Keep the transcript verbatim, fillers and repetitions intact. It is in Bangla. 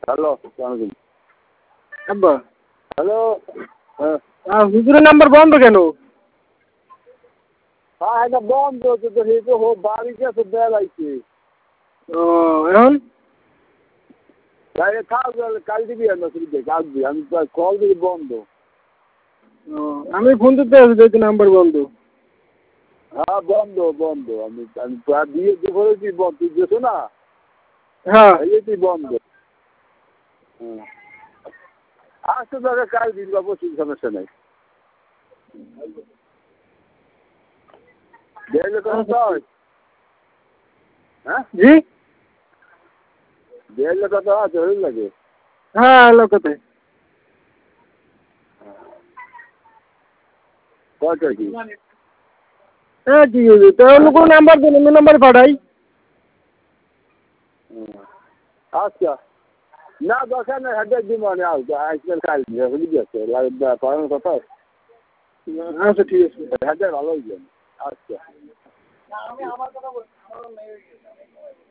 হ্যালো, আসসালামু আলাইকুম। আব্বা হ্যালো, হ্যাঁ। আহ, হুজুরের নাম্বার বন্ধ কেন? হ্যাঁ, এটা বন্ধ হচ্ছে তো, এই তো হো- বাড়ি গেছে বেড়াইছে। ও এখন তাহলে থাক, তাহলে কাল দিবি আর নতুন দিয়ে কাল দিবি, আমি তো কল দিবি বন্ধ। ও, আমি ফোন দিতে আছি যেহেতু নাম্বার বন্ধ। হ্যাঁ, বন্ধ বন্ধ, আমি আমি প্রায় দিয়ে দুপুরে তুই বন্ধ, তুই দিয়েছো না, হ্যাঁ এই তুই বন্ধ। হ্যাঁ, আসতে তাহলে কাল দিবি, অবশ্যই সমস্যা নেই। দেখলে কোনো হয়? হ্যাঁ, জি দেখলে কত আছে ওই লাগে। হ্যাঁ লোকতে কয়টা কি? হ্যাঁ কি হয়েছে তো অন্য কোনো নাম্বার দেন, অন্য নাম্বার পাঠাই। হুম। আচ্ছা, না দরকার নেই, হাজার দিব মানে আজকাল কাল দিয়ে বুঝে গেছে পড়ানোর কথা। আচ্ছা ঠিক আছে। হাজার ভালো হয়ে যাবে। আচ্ছা।